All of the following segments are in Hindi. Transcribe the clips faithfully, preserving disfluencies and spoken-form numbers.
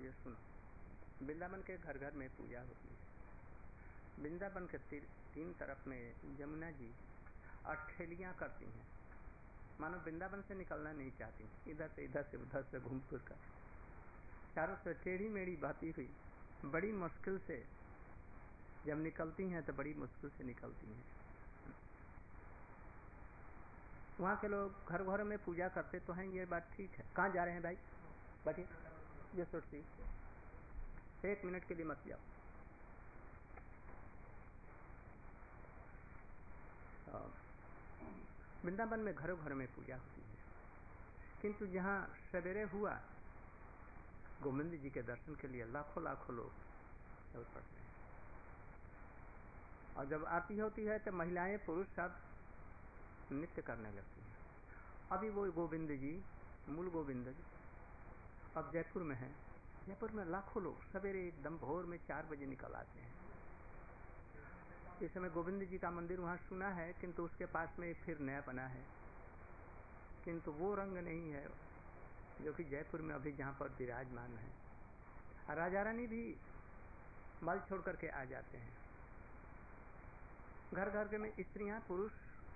ये सुनो, वृंदावन के घर घर में पूजा होती है। वृंदावन के ती, तीन तरफ में यमुना जी अठेलियाँ करती हैं, मानो वृंदावन से निकलना नहीं चाहती, इधर से इधर से उधर से घूम फिर कर चारों से टेढ़ी मेढ़ी बहती हुई बड़ी मुश्किल से जब निकलती हैं तो बड़ी मुश्किल से निकलती हैं। वहाँ के लोग घर घर में पूजा करते तो हैं, ये बात ठीक है। कहाँ जा रहे हैं भाई? बैठिए, ये सोचती एक मिनट के लिए मत जाओ। वृंदावन में घरों घर में पूजा होती है, किंतु जहाँ सवेरे हुआ गोविंद जी के दर्शन के लिए लाखों लाखों लोग चल पड़ते हैं, और जब आरती होती है तो महिलाएं पुरुष सब नृत्य करने लगती हैं। अभी वो गोविंद जी, मूल गोविंद जी अब जयपुर में है। जयपुर में लाखों लोग सवेरे एकदम भोर में चार बजे निकल आते हैं। इस समय गोविंद जी का मंदिर वहाँ सुना है, किंतु उसके पास में फिर नया बना है, किंतु वो रंग नहीं है जो कि जयपुर में अभी जहाँ पर विराजमान है। राजा रानी भी मल छोड़ करके आ जाते हैं। घर घर के में स्त्रियां पुरुष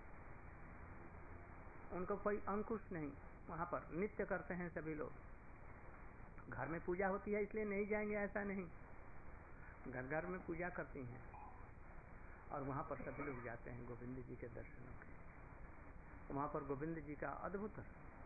उनको कोई अंकुश नहीं, वहाँ पर नृत्य करते हैं सभी लोग। घर में पूजा होती है इसलिए नहीं जाएंगे ऐसा नहीं, घर घर में पूजा करती हैं और वहाँ पर सभी लोग जाते हैं गोविंद जी के दर्शनों के। वहाँ पर गोविंद जी का अद्भुत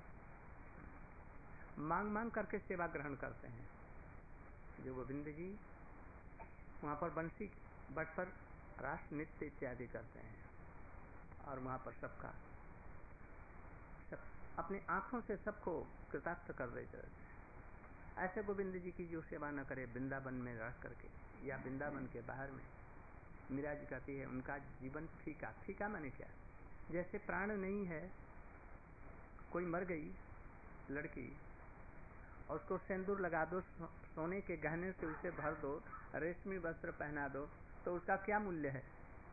मांग मांग करके सेवा ग्रहण करते हैं। जो गोविंद जी वहाँ पर बंसी बट पर रास नृत्य इत्यादि करते हैं और वहाँ पर सबका सब अपनी आँखों से सबको कृतार्थ कर देते रहते हैं। ऐसे गोविंद जी की जो सेवा न करे वृंदावन में रह करके या वृंदावन के बाहर में, मीरा जी कहती है उनका जीवन फीका। फीका माने क्या? जैसे प्राण नहीं है, कोई मर गई लड़की और उसको सिंदूर लगा दो, सोने के गहने से उसे भर दो, रेशमी वस्त्र पहना दो, तो उसका क्या मूल्य है?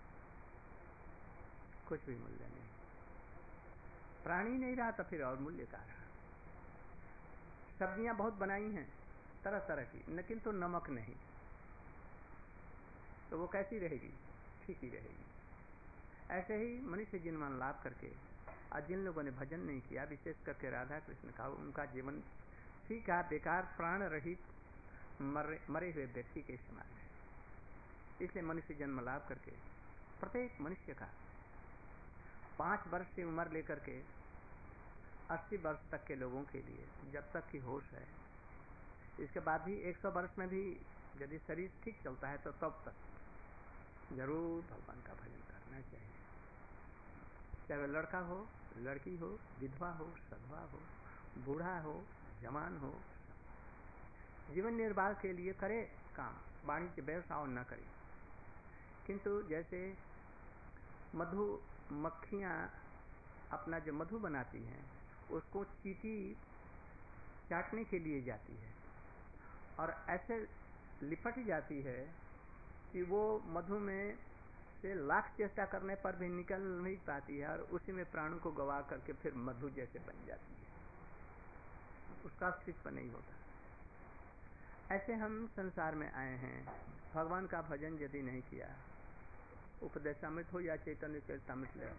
कुछ भी मूल्य नहीं। प्राण ही नहीं रहा तो फिर और मूल्य का रहा। सब्जियां बहुत बनाई हैं तरह तरह की, लेकिन तो नमक नहीं, तो वो कैसी रहेगी? ठीक ही रहेगी। ऐसे ही मनुष्य जीवन लाभ करके आज जिन लोगों ने भजन नहीं किया, विशेष करके राधा कृष्ण का, उनका जीवन ठीक है, बेकार प्राण रहित मरे, मरे हुए व्यक्ति के समान है। इसलिए मनुष्य जन्म लाभ करके प्रत्येक मनुष्य का पाँच वर्ष से उम्र लेकर के अस्सी वर्ष तक के लोगों के लिए, जब तक की होश है, इसके बाद भी एक सौ वर्ष में भी यदि शरीर ठीक चलता है तो तब तक जरूर भगवान का भजन करना चाहिए। चाहे वह लड़का हो, लड़की हो, विधवा हो, सधवा हो, बूढ़ा हो, जवान हो, जीवन निर्वाह के लिए करे काम, वाणिज्य व्यवसाय न करे। किंतु जैसे मधु मक्खियाँ अपना जो मधु बनाती हैं उसको चींटी चाटने के लिए जाती है और ऐसे लिपट जाती है कि वो मधु में से लाख चेष्टा करने पर भी निकल नहीं पाती है और उसी में प्राणों को गवा करके फिर मधु जैसे बन जाती है, उसका अस्तित्व नहीं होता। ऐसे हम संसार में आए हैं, भगवान का भजन यदि नहीं किया, उपदेशामृत हो या चैतन्य चरितामृत ले,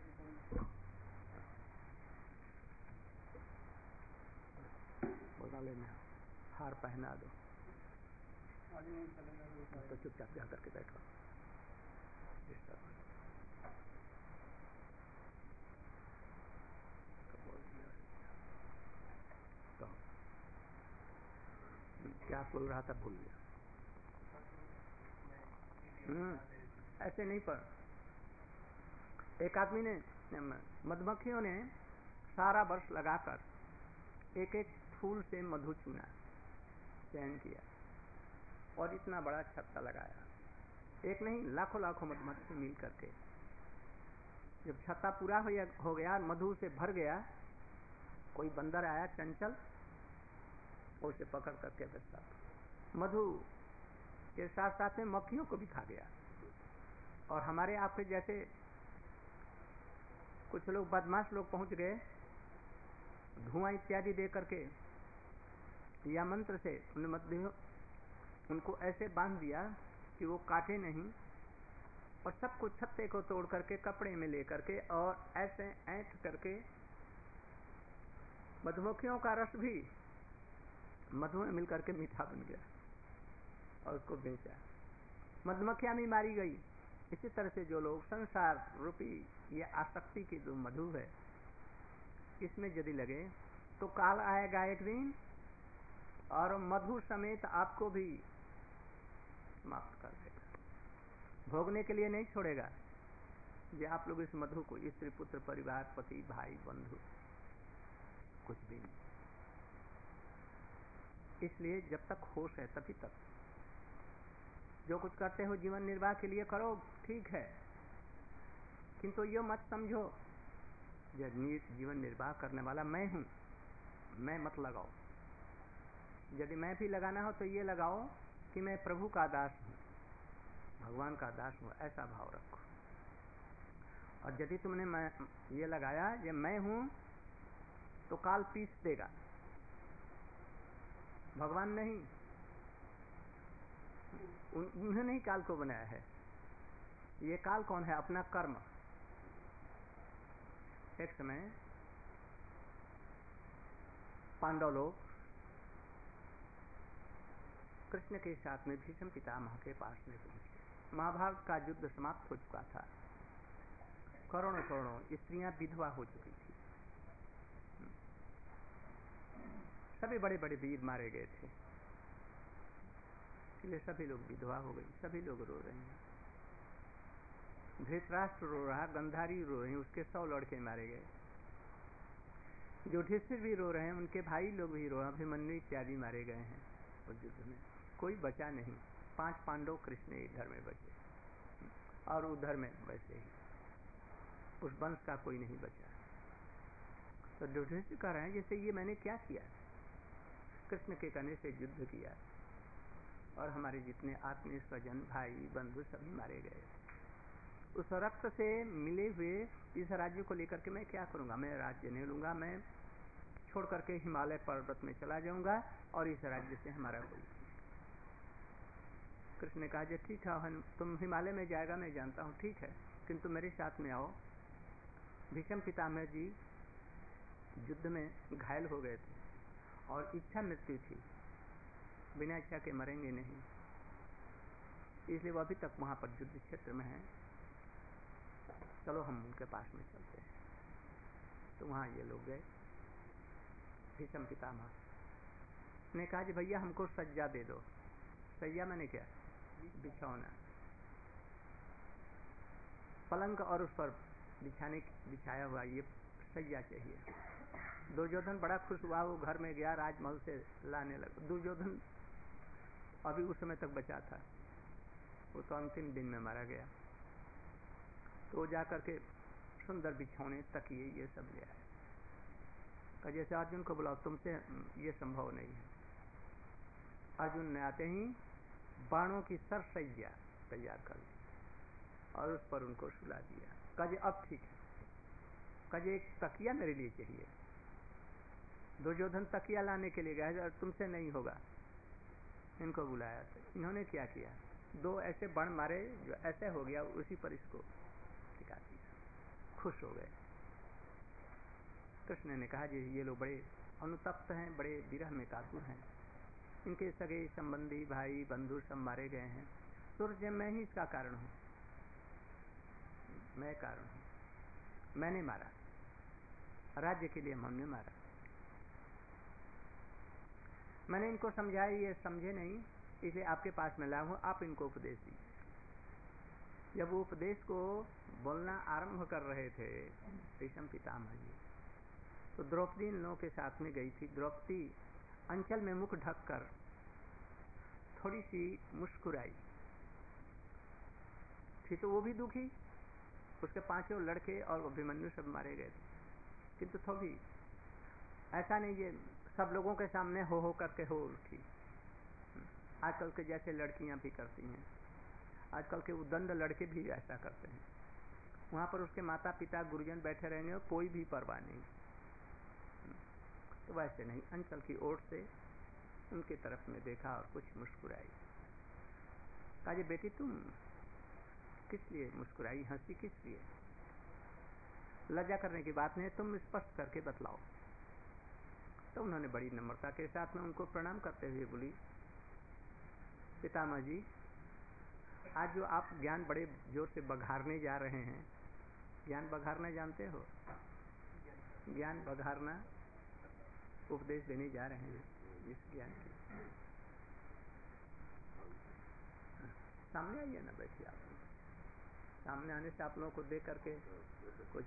बोला लेना, हार पहना दो तो चुपचाप जा करके बैठो। तो क्या बोल रहा था भूल गया। ऐसे नहीं, पर एक आदमी ने, मधुमक्खियों ने सारा वर्ष लगाकर एक एक फूल से मधु चुना, चयन किया और इतना बड़ा छत्ता लगाया। एक नहीं, लाखों लाखों मधुमक्खी मिल करके जब छत्ता पूरा हो गया, मधु से भर गया, कोई बंदर आया चंचल, उसे पकड़ करके बैठा, मधु के साथ साथ में मक्खियों को भी खा गया। और हमारे आपके जैसे कुछ लोग बदमाश लोग पहुंच गए, धुआं इत्यादि दे करके या मंत्र से उन्हें उनको ऐसे बांध दिया कि वो काटे नहीं, और सब कुछ छत्ते को तोड़ करके कपड़े में ले करके और ऐसे ऐंठ करके मधुमक्खियों का रस भी मधु में मिलकर के मीठा बन गया और उसको बेचा। मधुमक्खियां भी मारी गई। इसी तरह से जो लोग संसार रूपी ये आसक्ति की जो मधु है इसमें यदि लगे तो काल आएगा एक दिन और मधु समेत आपको भी समाप्त कर देगा, भोगने के लिए नहीं छोड़ेगा। ये आप लोग इस मधु को, स्त्री पुत्र परिवार पति भाई बंधु कुछ भी नहीं। इसलिए जब तक होश है तभी तक जो कुछ करते हो जीवन निर्वाह के लिए करो, ठीक है, किंतु ये मत समझो जीवन निर्वाह करने वाला मैं हूं, मैं मत लगाओ। यदि मैं भी लगाना हो तो ये लगाओ कि मैं प्रभु का दास हूं, भगवान का दास हूं, ऐसा भाव रखो। और यदि तुमने मैं ये लगाया ये मैं हूं तो काल पीस देगा, भगवान नहीं, उन्होंने ही काल को बनाया है। ये काल कौन है? अपना कर्म। एक समय पांडव लोग कृष्ण के साथ में भीष्म पितामह के पास में पहुंचे। महाभारत का युद्ध समाप्त हो चुका था, करोड़ों करोड़ों स्त्रियां विधवा हो चुकी थी, सभी बड़े बड़े वीर मारे गए थे, इसलिए सभी लोग विधवा हो गई, सभी लोग रो रहे हैं। धृतराष्ट्र रो रहा, गंधारी रो रही, उसके सौ लड़के मारे गए। युधिष्ठिर भी रो रहे हैं, उनके भाई लोग भी रो रहे, अभिमन्यु इत्यादि मारे गए हैं उस युद्ध में, कोई बचा नहीं। पांच पांडव कृष्ण इधर में बचे और उधर में वैसे ही उस वंश का कोई नहीं बचा। तो युधिष्ठिर कह रहे हैं जैसे ये मैंने क्या किया, कृष्ण के कहने से युद्ध किया और हमारे जितने आत्मीय स्वजन भाई बंधु सभी मारे गए। उस रक्त से मिले हुए इस राज्य को लेकर के मैं क्या करूंगा? मैं राज्य नहीं लूंगा, मैं छोड़ करके हिमालय पर्वत में चला जाऊंगा और इस राज्य से हमारा कोई। कृष्ण ने कहा जे ठीक है, तुम हिमालय में जाएगा मैं जानता हूँ, ठीक है, किंतु मेरे साथ में आओ। भीष्म पितामह जी युद्ध में घायल हो गए थे और इच्छा मृत्यु थी, बिना इच्छा के मरेंगे नहीं, इसलिए वो अभी तक वहां पर युद्ध क्षेत्र में है, चलो हम उनके पास में चलते हैं। तो वहां ये लोग गए। भीष्म पितामह ने कहा जी भैया हमको सज्जा दे दो। सज्जा मैंने क्या? बिछौना, पलंग और उस पर बिछाने बिछाया हुआ ये सज्जा चाहिए। दुर्योधन बड़ा खुश हुआ, वो घर में गया, राजमहल से लाने लगा। दुर्योधन अभी उस समय तक बचा था, वो तो अंतिम दिन में मारा गया। तो जाकर के सुंदर बिछौने तकिए ये सब ले आए। का जैसे अर्जुन को बुलाओ, तुमसे ये संभव नहीं है। अर्जुन ने आते ही बाणों की सरसैया तैयार कर दी और उस पर उनको सुला दिया। कहे अब ठीक है, कहे एक तकिया मेरे लिए चाहिए। दुर्योधन तकिया लाने के लिए गया, तुमसे नहीं होगा। इनको बुलाया तो इन्होंने क्या किया, दो ऐसे बाण मारे जो ऐसे हो गया, उसी पर इसको टिका दिया। खुश हो गए। कृष्ण ने कहा जी ये लोग बड़े अनुतप्त हैं, बड़े विरह में कातुर हैं, इनके सगे संबंधी भाई बंधु सब मारे गए हैं, सूर्य मैं ही इसका कारण हूँ, मैं कारण हूँ, मैंने मारा, राज्य के लिए हमने मारा। मैंने इनको समझाया, ये समझे नहीं, इसलिए आपके पास में लाया हूँ, आप इनको उपदेश दीजिए। जब वो उपदेश को बोलना आरंभ कर रहे थे भीष्म पितामह जी, तो द्रौपदी इन लोगों के साथ में गई थी। द्रौपदी अंचल में मुख ढककर थोड़ी सी मुस्कुराई थी, तो वो भी दुखी, उसके पांचों लड़के और अभिमन्यु सब मारे गए थे, किंतु थोड़ी ऐसा नहीं ये सब लोगों के सामने हो हो करके हो उठी। आजकल के जैसे लड़कियां भी करती हैं, आजकल के उदंड लड़के भी ऐसा करते हैं। वहां पर उसके माता पिता गुरुजन बैठे रहेंगे और कोई भी परवाह नहीं। तो वैसे नहीं, अंचल की ओर से उनके तरफ में देखा और कुछ मुस्कुराई। कहा जी बेटी तुम किस लिए मुस्कुराई, हंसी किस लिए? लज्जा करने की बात नहीं, तुम स्पष्ट करके बतलाओ। तो उन्होंने बड़ी नम्रता के साथ में उनको प्रणाम करते हुए बोली, पितामह जी, आज जो आप ज्ञान बड़े जोर से बघारने जा रहे हैं, ज्ञान बघारना जानते हो? ज्ञान बघारना, उपदेश देने जा रहे हैं इस ज्ञान की। सामने आइए ना, बैठिए आप। सामने आने से आप लोगों को देख करके कुछ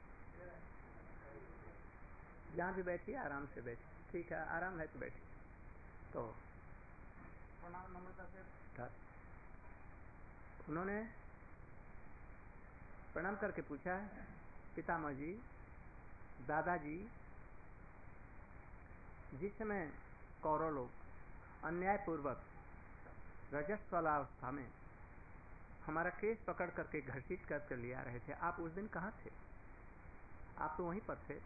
जहाँ भी बैठिए आराम से बैठिए, ठीक है, आराम है तो बैठिए। तो प्रणाम नम्रता से उन्होंने प्रणाम करके पूछा, पितामह जी, दादाजी, जिस समय कौरव लोग अन्यायपूर्वक रजस्वलावस्था में हमारा केस पकड़ करके घसीट करके ले आ रहे थे, आप उस दिन कहाँ थे? आप तो वहीं पर थे।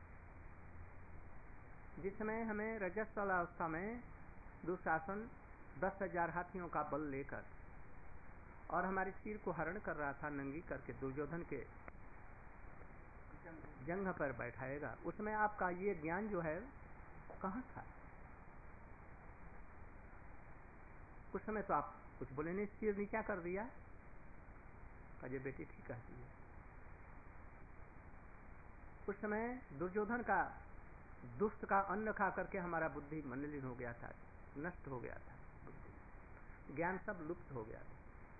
जिस समय हमें रजस्वलावस्था में दुशासन दस हजार हाथियों का बल लेकर और हमारे सिर को हरण कर रहा था नंगी करके दुर्योधन के जंघ पर बैठाएगा, उसमें आपका ये ज्ञान जो है कहाँ था? उस समय तो आप कुछ बोले नहीं, सिर नीचा कर दिया। अजय बेटी ठीक कहती है, उस समय दुर्योधन का दुष्ट का अन्न खा करके हमारा बुद्धि मलिन हो गया था, नष्ट हो गया था, बुद्धि ज्ञान सब लुप्त हो गया था।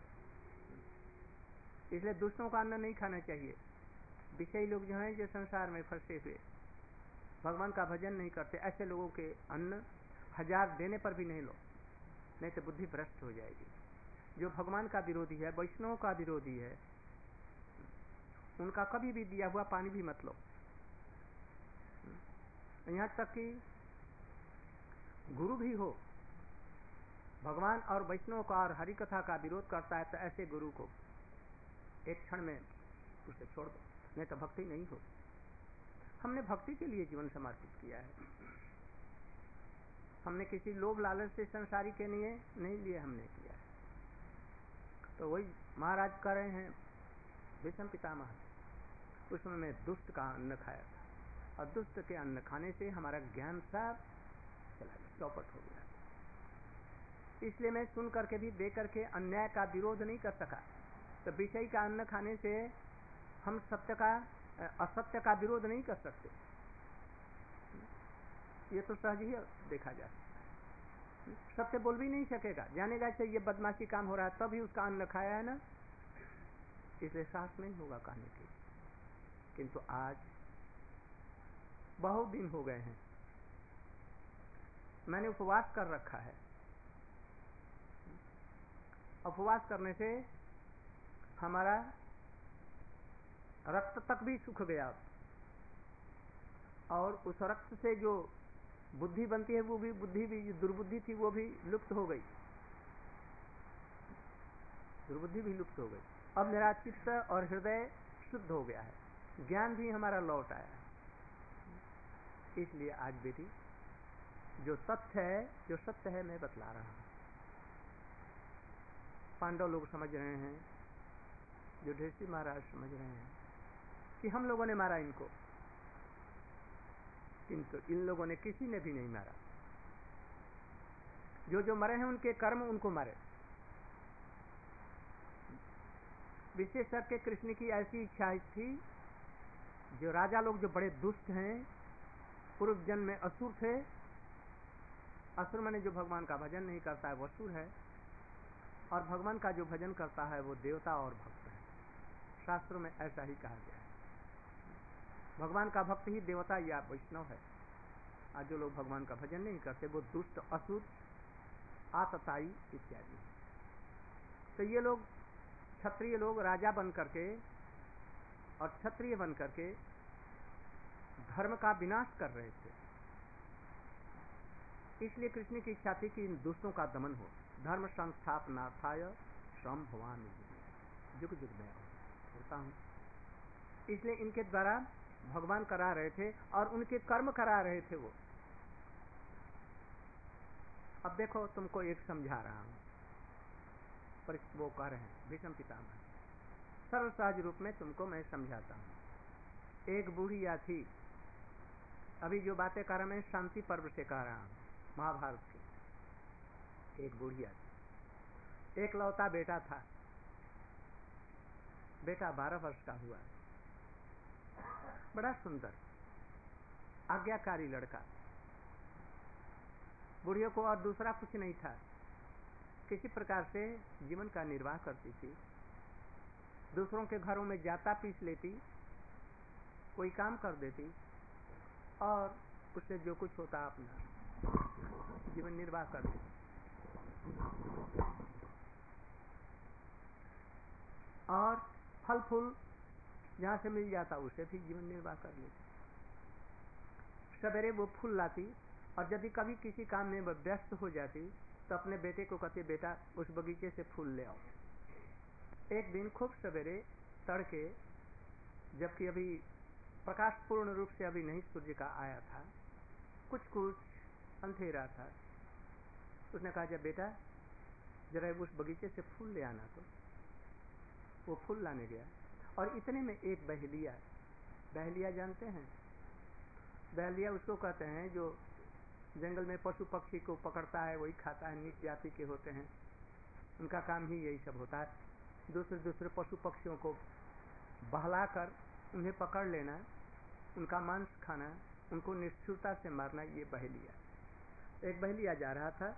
इसलिए दुष्टों का अन्न नहीं खाना चाहिए। विषयी लोग जो हैं, जो संसार में फंसे हुए भगवान का भजन नहीं करते, ऐसे लोगों के अन्न हजार देने पर भी नहीं लो, नहीं तो बुद्धि भ्रष्ट हो जाएगी। जो भगवान का विरोधी है, वैष्णव का विरोधी है, उनका कभी भी दिया हुआ पानी भी मत लो। यहाँ तक कि गुरु भी हो, भगवान और वैष्णव का और हरि कथा का विरोध करता है, तो ऐसे गुरु को एक क्षण में उसे छोड़ दो, नहीं तो भक्ति नहीं हो। हमने भक्ति के लिए जीवन समर्पित किया है, हमने किसी लोभ लालच से संसारी के लिए नहीं लिए, हमने किया है। तो वही महाराज कह रहे हैं, भीष्म पितामह, उसमें मैं दुष्ट का अन्न खाया था, और दुष्ट के अन्न खाने से हमारा ज्ञान सब चला गया, चौपट हो गया। इसलिए मैं सुन करके भी दे करके अन्याय का विरोध नहीं कर सका। तो विषय का अन्न खाने से हम सत्य का असत्य का विरोध नहीं कर सकते, ये तो सहज ही देखा जा सकता है। सत्य बोल भी नहीं सकेगा, जानेगा कि ये बदमाशी काम हो रहा है, तभी उसका अन्न खाया है ना, इसलिए साहस नहीं होगा कहने की। किंतु आज बहुत दिन हो गए हैं, मैंने उपवास कर रखा है। उपवास करने से हमारा रक्त तक भी सूख गया, और उस रक्त से जो बुद्धि बनती है, वो भी बुद्धि भी जो दुर्बुद्धि थी वो भी लुप्त हो गई, दुर्बुद्धि भी लुप्त हो गई। अब मेरा चित्त और हृदय शुद्ध हो गया है, ज्ञान भी हमारा लौट आया है। इसलिए आज बेटी, जो तथ्य है, जो सत्य है, मैं बतला रहा हूं। पांडव लोग समझ रहे हैं, युधिष्ठिर महाराज समझ रहे हैं कि हम लोगों ने मारा इनको, किंतु इन लोगों ने किसी ने भी नहीं मारा। जो जो मरे हैं उनके कर्म उनको मारे। विशेष करके कृष्ण की ऐसी इच्छा थी, जो राजा लोग जो बड़े दुष्ट हैं, पूर्व जन्म में असुर थे, असुर माने जो भगवान का भजन नहीं करता है वो असुर है, और भगवान का जो भजन करता है वो देवता और भक्त है। शास्त्रों में ऐसा ही कहा गया है, भगवान का भक्त ही देवता या वैष्णव है, और जो लोग भगवान का भजन नहीं करते वो दुष्ट, असुर, आतताई इत्यादि। तो ये लोग क्षत्रिय लोग राजा बन करके और क्षत्रिय बन करके धर्म का विनाश कर रहे थे। इसलिए कृष्ण की इच्छा थी कि इन दुष्टों का दमन हो। धर्म संस्थापनार्थाय संभवामि, जुग जुग में होता हूँ। इसलिए इनके द्वारा भगवान करा रहे थे और उनके कर्म करा रहे थे वो। अब देखो, तुमको एक समझा रहा हूं, पर वो कह रहे हैं भीष्म पितामह, सर्व सहज रूप में तुमको मैं समझाता हूँ। एक बुढ़िया थी, अभी जो बातें कर रहा मैं शांति पर्व से कह रहा हूँ, महाभारत की। एक बुढ़िया थी, एक लौता बेटा था। बेटा बारह वर्ष का हुआ, बड़ा सुंदर आज्ञाकारी लड़का। बुढ़ियों को और दूसरा कुछ नहीं था, किसी प्रकार से जीवन का निर्वाह करती थी। दूसरों के घरों में जाता पीस लेती, कोई काम कर देती और उससे जो कुछ होता अपना जीवन निर्वाह करती। और फल फूल जहाँ से मिल जाता उसे भी जीवन निर्वाह कर लेती। सवेरे वो फूल लाती और यदि कभी किसी काम में वह व्यस्त हो जाती तो अपने बेटे को कहती, बेटा उस बगीचे से फूल ले आओ। एक दिन खूब सवेरे तड़के, जबकि अभी प्रकाश पूर्ण रूप से अभी नहीं सूर्य का आया था, कुछ कुछ अंधेरा था, उसने कहा, जब बेटा जरा उस बगीचे से फूल ले आना। तो वो फूल लाने गया और इतने में एक बहेलिया, बहेलिया जानते हैं? बहेलिया उसको कहते हैं जो जंगल में पशु पक्षी को पकड़ता है, वही खाता है, नीच जाति के होते हैं, उनका काम ही यही सब होता है। दूसरे दूसरे पशु पक्षियों को बहलाकर उन्हें पकड़ लेना, उनका मांस खाना, उनको निष्ठुरता से मारना, ये बहेलिया। एक बहेलिया जा रहा था,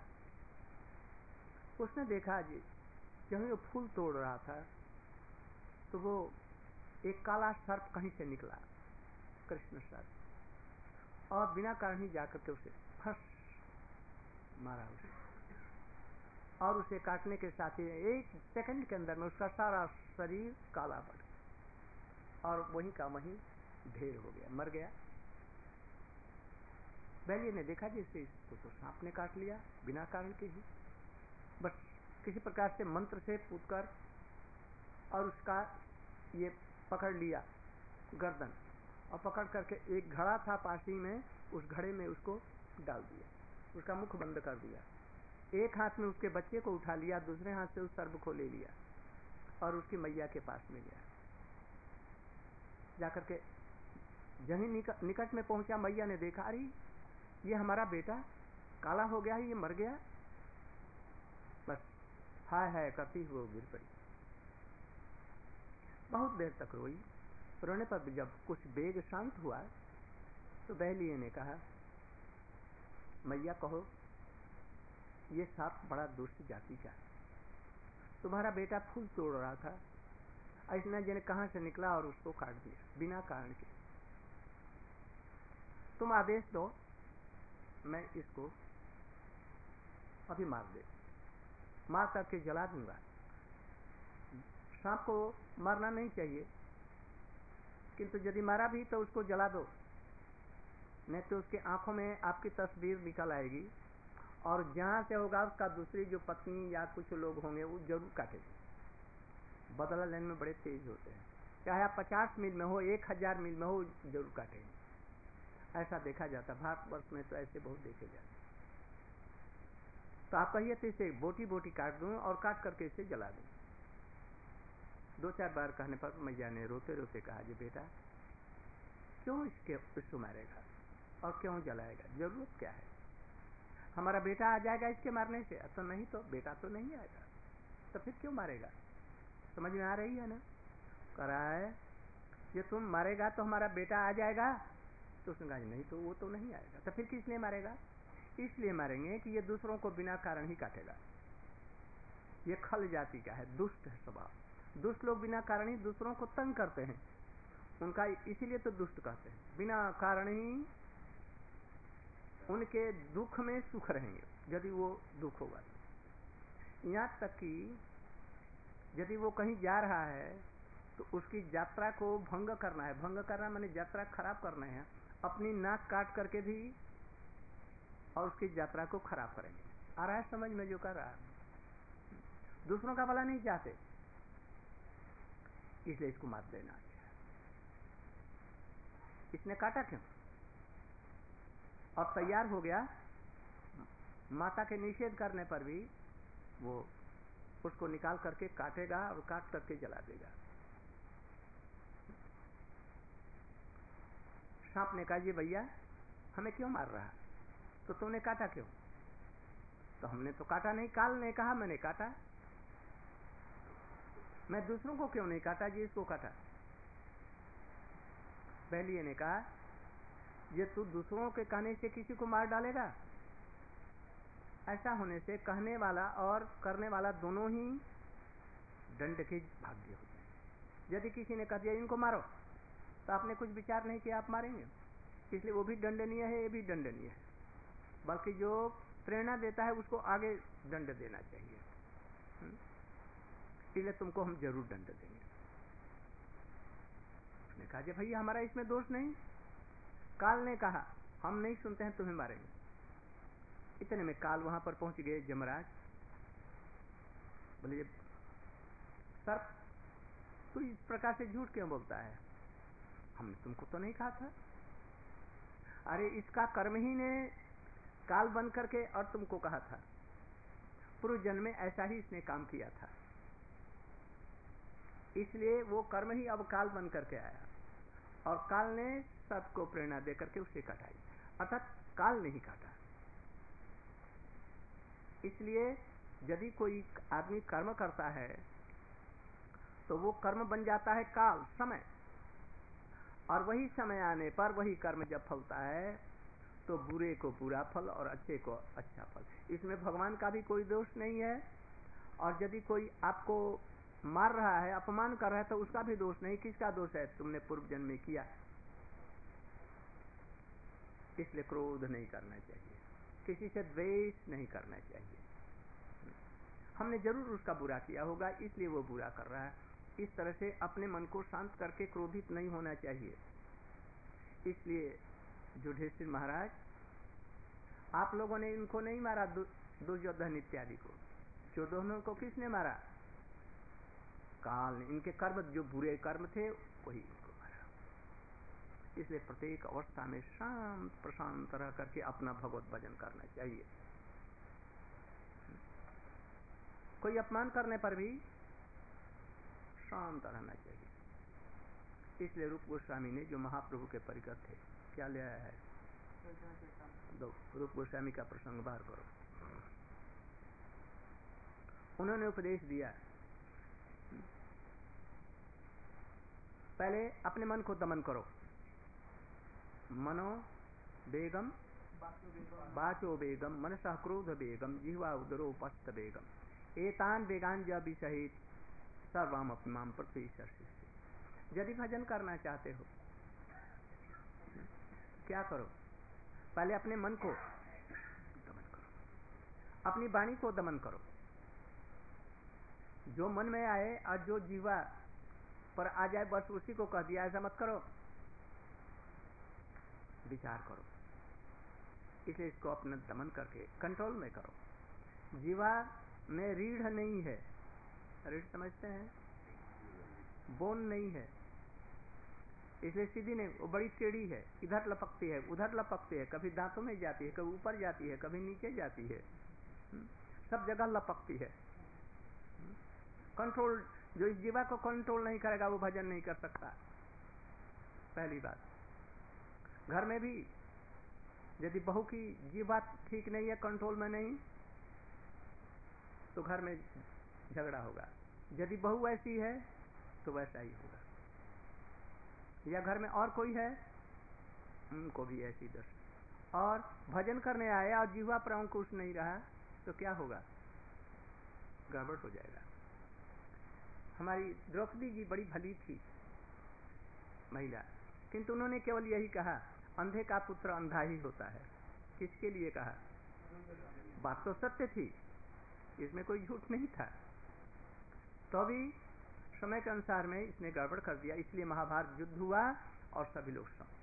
उसने देखा जी जब वो फूल तोड़ रहा था तो वो एक काला सर्प कहीं से निकला, कृष्ण सर्प, और बिना कारण ही जाकर के उसे फस मारा उसे, और उसे काटने के साथ ही एक सेकंड के अंदर में उसका सारा शरीर काला पड़ गया और वहीं का वहीं ढेर हो गया, मर गया। बैलिए ने देखा जैसे इसको तो सांप ने काट लिया बिना कारण के ही, बस किसी प्रकार से मंत्र से पूछकर और उसका ये पकड़ लिया गर्दन, और पकड़ करके एक घड़ा था पासी में, उस घड़े में उसको डाल दिया, उसका मुख बंद कर दिया। एक हाथ में उसके बच्चे को उठा लिया, दूसरे हाथ से उस सर्प को ले लिया और उसकी मैया के पास में गया। जाकर के जहीं निकट में पहुंचा, मैया ने देखा, अरे ये हमारा बेटा काला हो गया है, ये मर गया। बस हाय हाय करती हुई वो गिर पड़ी। बहुत देर तक रोई। रोने पर जब कुछ बेग शांत हुआ तो बहेलिए ने कहा, मैया कहो, ये सांप बड़ा दुष्ट जाति का है, तुम्हारा बेटा फूल तोड़ रहा था, ऐसा जने कहां से निकला और उसको काट दिया बिना कारण के। तुम आदेश दो, मैं इसको अभी मार दे, मार करके जला दूंगा। सांप को मारना नहीं चाहिए, किंतु यदि मारा भी तो उसको जला दो, नहीं तो उसके आंखों में आपकी तस्वीर निकल आएगी और जहां से होगा उसका दूसरी जो पत्नी या कुछ लोग होंगे वो जरूर काटेंगे। बदला लेने में बड़े तेज होते हैं, चाहे आप पचास मील में हो, एक हजार मील में हो, जरूर काटेंगे। ऐसा देखा जाता, भारतवर्ष में तो ऐसे बहुत देखे जाते। तो आप कहिए तो इसे बोटी बोटी काट दूं और काट करके इसे जला दूं। दो चार बार कहने पर मैया ने रोते रोते कहा, जी बेटा क्यों इसके इसको मारेगा और क्यों जलाएगा, जरूरत क्या है? हमारा बेटा आ जाएगा इसके मारने से, तो नहीं तो बेटा तो नहीं आएगा, तो फिर क्यों मारेगा? समझ में आ रही है ना? कह रहा है ये तुम मारेगा तो हमारा बेटा आ जाएगा, तो उसने कहा नहीं तो वो तो नहीं आएगा, तो फिर किस लिए मारेगा? इसलिए मारेंगे कि ये दूसरों को बिना कारण ही काटेगा। ये खल जाति का है, दुष्ट है स्वभाव। दुष्ट लोग बिना कारण ही दूसरों को तंग करते हैं, उनका इसीलिए तो दुष्ट कहते हैं। बिना कारण ही उनके दुख में सुख रहेंगे यदि वो दुख होगा। यहाँ तक कि यदि वो कहीं जा रहा है तो उसकी यात्रा को भंग करना है, भंग करना माने यात्रा खराब करना है, अपनी नाक काट करके भी और उसकी यात्रा को खराब करेंगे। आ रहा है समझ में जो कर रहा है? दूसरों का भला नहीं चाहते, इसलिए इसको मार देना अच्छा। इसने काटा क्यों? और तैयार हो गया, माता के निषेध करने पर भी वो उसको निकाल करके काटेगा और काट करके जला देगा। सांप ने कहा जी भैया हमें क्यों मार रहा, तो तुमने काटा क्यों? तो हमने तो काटा नहीं, काल ने कहा मैंने काटा। मैं दूसरों को क्यों नहीं काटा जी, इसको काटा। पहले ने कहा ये तू दूसरों के कहने से किसी को मार डालेगा, ऐसा होने से कहने वाला और करने वाला दोनों ही दंड के भाग्य होते हैं। यदि किसी ने कह दिया इनको मारो, तो आपने कुछ विचार नहीं किया, आप मारेंगे, इसलिए वो भी दंडनीय है, ये भी दंडनीय है। बल्कि जो प्रेरणा देता है उसको आगे दंड देना चाहिए, इसलिए तुमको हम जरूर दंड देंगे। उसने कहा जी भैया हमारा इसमें दोष नहीं। काल ने कहा हम नहीं सुनते हैं, तुम्हें मारेंगे। इतने में काल वहां पर पहुंच गए। यमराज बोले सर्प तू इस प्रकार से झूठ क्यों बोलता है, हमने तुमको तो नहीं कहा था। अरे इसका कर्म ही ने काल बन करके और तुमको कहा था, पूर्व जन्म में ऐसा ही इसने काम किया था, इसलिए वो कर्म ही अब काल बन करके आया और काल ने सबको प्रेरणा दे करके उसे काटाई, अर्थात काल नहीं काटा। इसलिए यदि कोई आदमी कर्म करता है तो वो कर्म बन जाता है काल, समय, और वही समय आने पर वही कर्म जब फलता है तो बुरे को बुरा फल और अच्छे को अच्छा फल। इसमें भगवान का भी कोई दोष नहीं है, और यदि कोई आपको मार रहा है, अपमान कर रहा है, तो उसका भी दोष नहीं। किसका दोष है, तुमने पूर्व जन्म में किया। इसलिए क्रोध नहीं करना चाहिए, किसी से द्वेष नहीं करना चाहिए। हमने जरूर उसका बुरा किया होगा, इसलिए वो बुरा कर रहा है। इस तरह से अपने मन को शांत करके क्रोधित नहीं होना चाहिए। इसलिए युधिष्ठिर महाराज आप लोगों ने इनको नहीं मारा, दुर्योधन इत्यादि को। दुर्योधन को किसने मारा, काल ने। इनके कर्म जो बुरे कर्म थे वही इनको मारा। इसलिए प्रत्येक अवस्था में शांत प्रशांत रह करके अपना भगवत भजन करना चाहिए। कोई अपमान करने पर भी शांत रहना चाहिए। इसलिए रूप गोस्वामी ने जो महाप्रभु के परिकर थे, क्या ले आया है, दो रूप गोस्वामी का प्रसंग बाहर करो। उन्होंने उपदेश दिया, पहले अपने मन को दमन करो। मनो बेगम बाचो बेगम मनसा क्रोध बेगम जिह्वा उदरो पस्त बेगम एतान बेगान जब सहित सर्वम अपमाम पृथ्वी सर्षिष्य। यदि भजन करना चाहते हो क्या करो, पहले अपने मन को दमन करो, अपनी वाणी को दमन करो। जो मन में आए और जो जीवा पर आ जाए बस उसी को कह दिया, ऐसा मत करो, विचार करो। इसलिए इसको अपना दमन करके कंट्रोल में करो। जीवा में रीढ़ नहीं है, रीढ़ समझते हैं, बोन नहीं है, इसलिए सीधी नहीं, वो बड़ी टेढ़ी है, इधर लपकती है उधर लपकती है, कभी दांतों में जाती है, कभी ऊपर जाती है, कभी नीचे जाती है, सब जगह लपकती है। कंट्रोल, जो इस जीवा को कंट्रोल नहीं करेगा वो भजन नहीं कर सकता। पहली बात। घर में भी यदि बहू की जीवा ठीक नहीं है, कंट्रोल में नहीं, तो घर में झगड़ा होगा। यदि बहू ऐसी है तो वैसा ही होगा। या घर में और कोई है, उनको भी ऐसी दशा। और भजन करने आया और जीवा पर अंकुश नहीं रहा तो क्या होगा, गड़बड़ हो जाएगा। हमारी द्रौपदी जी बड़ी भली थी महिला, किंतु उन्होंने केवल यही कहा, अंधे का पुत्र अंधा ही होता है। किसके लिए कहा, बात तो सत्य थी, इसमें कोई झूठ नहीं था। तो भी समय के अनुसार में इसने गड़बड़ कर दिया, इसलिए महाभारत युद्ध हुआ और सभी लोग समाप्त।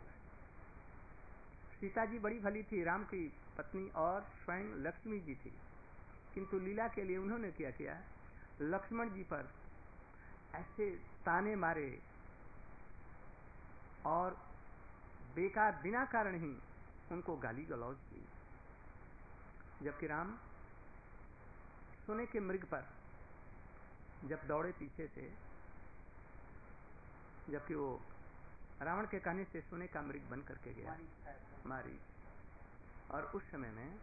सीता जी बड़ी भली थी, राम की पत्नी और स्वयं लक्ष्मी जी थी, किंतु लीला के लिए उन्होंने क्या किया, लक्ष्मण जी पर ऐसे ताने मारे और बेकार बिना कारण ही उनको गाली गलौज की। जबकि राम सोने के मृग पर जब दौड़े पीछे से, जबकि वो रावण के कहने से सोने का मृग बन करके गया, मारी। और उस समय में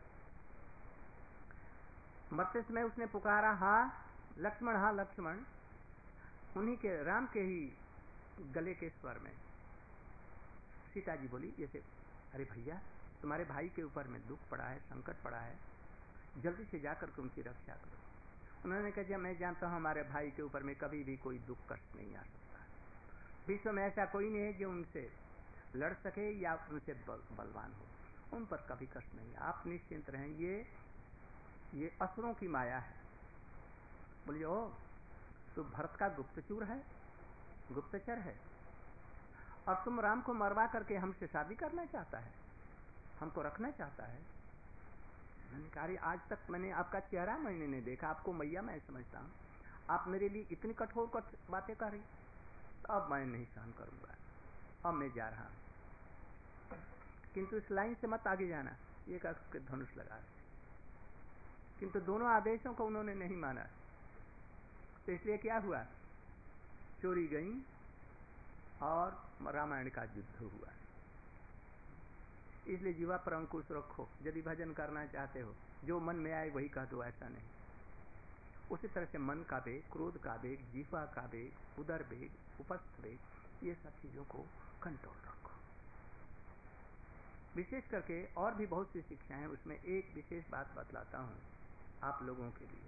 मरते समय उसने पुकारा, हा लक्ष्मण, हा लक्ष्मण। उन्हीं के राम के ही गले के स्वर में सीता जी बोली जैसे, अरे भैया तुम्हारे भाई के ऊपर में दुख पड़ा है, संकट पड़ा है, जल्दी से जाकर के उनकी रक्षा करो। उन्होंने कहा, मैं जानता हूँ हमारे भाई के ऊपर में कभी भी कोई दुख कष्ट नहीं आ सकता, विश्व में ऐसा कोई नहीं है जो उनसे लड़ सके या उनसे बल, बलवान हो, उन पर कभी कष्ट नहीं, आप निश्चिंत रहें, ये ये असुरों की माया है। बोलिए, ओ तो भरत का गुप्तचूर है, गुप्तचर है, और तुम राम को मरवा करके हमसे शादी करना चाहता है, हमको रखना चाहता है। मैंने कहा, आज तक मैंने आपका चेहरा मैंने नहीं देखा, आपको मैया मैं समझता हूँ, आप मेरे लिए इतनी कठोर बातें कर रही, तो अब मैं नहीं सहन करूंगा, अब मैं जा रहा हूं, किंतु इस लाइन से मत आगे जाना, ये कहकर धनुष लगा रहे। किंतु दोनों आदेशों को उन्होंने नहीं माना, तो इसलिए क्या हुआ, चोरी गई और रामायण का युद्ध हुआ। इसलिए जीवा पर अंकुश रखो, यदि भजन करना चाहते हो, जो मन में आए वही कह दो, ऐसा नहीं। उसी तरह से मन का वेग, क्रोध का वेग, जीवा का वेग, उदर वेग, उपस्थ वेग, ये सब चीजों को कंट्रोल रखो। विशेष करके और भी बहुत सी शिक्षाएं हैं, उसमें एक विशेष बात बतलाता हूं आप लोगों के लिए।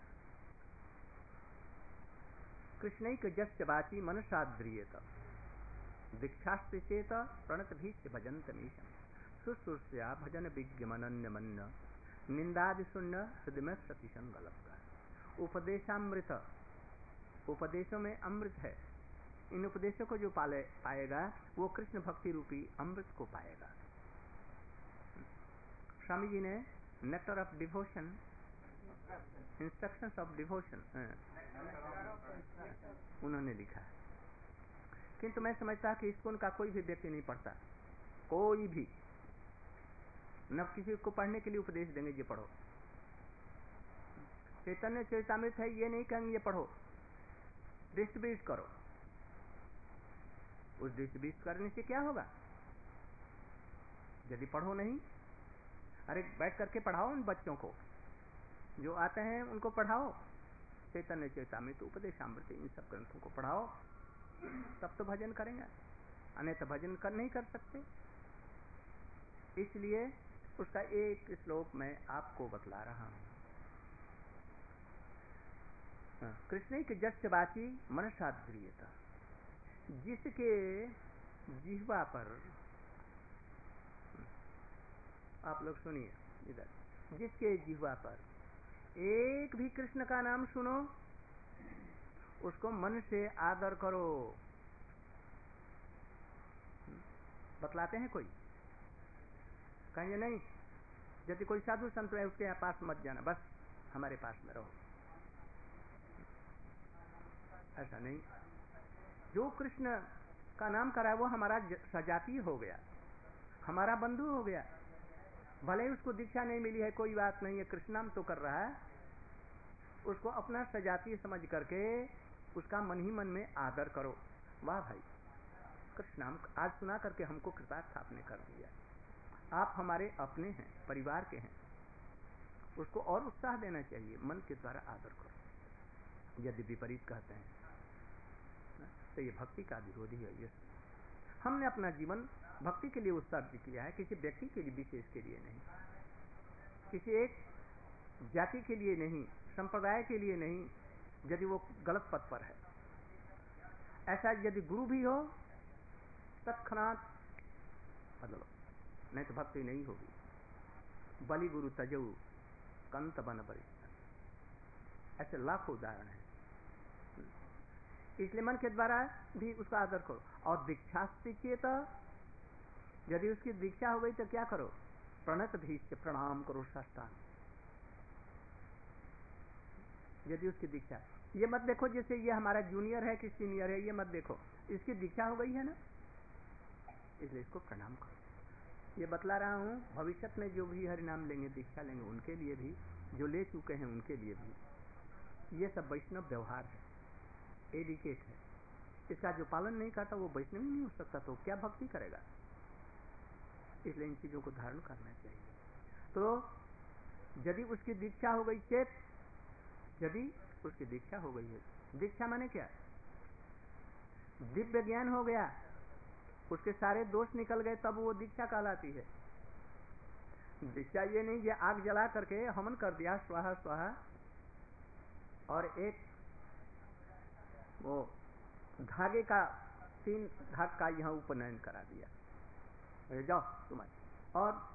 कृष्णैक जस्य वाची मनसाद्रियेत दीक्षास्ति चेत प्रणत भीष्य भजंत मीशम शुश्रूष्या भजन विज्ञमनन्य मन्न निंदादि शून्य हृदय सती संगलप। उपदेशामृत, उपदेशों में अमृत है, इन उपदेशों को जो पाले पाएगा वो कृष्ण भक्ति रूपी अमृत को पाएगा। स्वामी जी ने nectar of devotion, instructions of devotion उन्होंने लिखा है, किंतु मैं समझता कि इसको उनका कोई भी व्यक्ति नहीं पढ़ता, कोई भी न किसी को पढ़ने के लिए उपदेश देंगे ये पढ़ो। चैतन्य चरितामृत है, ये नहीं कहेंगे ये पढ़ो, डिस्ट्रीब्यूट करो। उस डिस्ट्रीब्यूट करने से क्या होगा, यदि पढ़ो नहीं, अरे बैठ करके पढ़ाओ उन बच्चों को, जो आते हैं उनको पढ़ाओ, चैतन्य चरितामृत, उपदेशामृत, इन सब ग्रंथों को पढ़ाओ, तब तो भजन करेंगे, अन्यथा भजन कर नहीं कर सकते। इसलिए उसका एक श्लोक मैं आपको बतला रहा हूं। कृष्ण के जस्य वाची मनसाद्रियता, जिसके जिह्वा पर, आप लोग सुनिए इधर, जिसके जिह्वा पर एक भी कृष्ण का नाम सुनो, उसको मन से आदर करो। बतलाते हैं कोई, कहेंगे नहीं, यदि कोई साधु संत है उसके पास मत जाना, बस हमारे पास में रहो, ऐसा नहीं। जो कृष्ण का नाम करा वो हमारा सजाती हो गया, हमारा बंधु हो गया, भले ही उसको दीक्षा नहीं मिली है, कोई बात नहीं है, कृष्ण नाम तो कर रहा है, उसको अपना सजाती समझ करके उसका मन ही मन में आदर करो। वाह भाई, कृष्ण नाम आज सुना करके हमको कृतार्थ आपने कर दिया, आप हमारे अपने हैं, परिवार के हैं, उसको और उत्साह देना चाहिए, मन के द्वारा आदर करो। यदि विपरीत कहते हैं तो ये भक्ति का विरोधी है। ये हमने अपना जीवन भक्ति के लिए उत्सर्ग किया है, किसी व्यक्ति के लिए विशेष के लिए नहीं, किसी एक जाति के लिए नहीं, संप्रदाय के लिए नहीं, यदि वो गलत पथ पर है। ऐसा यदि गुरु भी हो तत्क्षणात बदलो, नहीं तो भक्ति नहीं होगी। बलि गुरु तजऊ कंत बन बरी, ऐसे लाखों उदाहरण हैं। इसलिए मन के द्वारा भी उसका आदर करो। और दीक्षास्ति चेत, यदि उसकी दीक्षा हो गई तो क्या करो, प्रणत भीष्य, प्रणाम करो साष्टांग। यदि उसकी दीक्षा, ये मत देखो जैसे ये हमारा जूनियर है कि सीनियर है, ये मत देखो, इसकी दीक्षा हो गई है ना, इसलिए इसको प्रणाम करो। ये बतला रहा हूँ, भविष्य में जो भी हरि नाम लेंगे, दीक्षा लेंगे, उनके लिए भी, जो ले चुके हैं उनके लिए भी। ये सब वैष्णव व्यवहार है, एडिकेट है। इसका जो पालन नहीं करता वो वैष्णव ही नहीं हो सकता, तो क्या भक्ति करेगा। इसलिए इन चीजों को धारण करना चाहिए। तो यदि उसकी दीक्षा हो गई चेत, यदि उसकी दीक्षा हो गई है, दीक्षा माने क्या, दिव्य ज्ञान हो गया, उसके सारे दोष निकल गए, तब वो दीक्षा कहलाती है। दीक्षा ये नहीं कि आग जला करके हवन कर दिया स्वाहा स्वाहा, और एक वो धागे का तीन धाग का यहाँ उपनयन करा दिया, जाओ तुम्हारे, और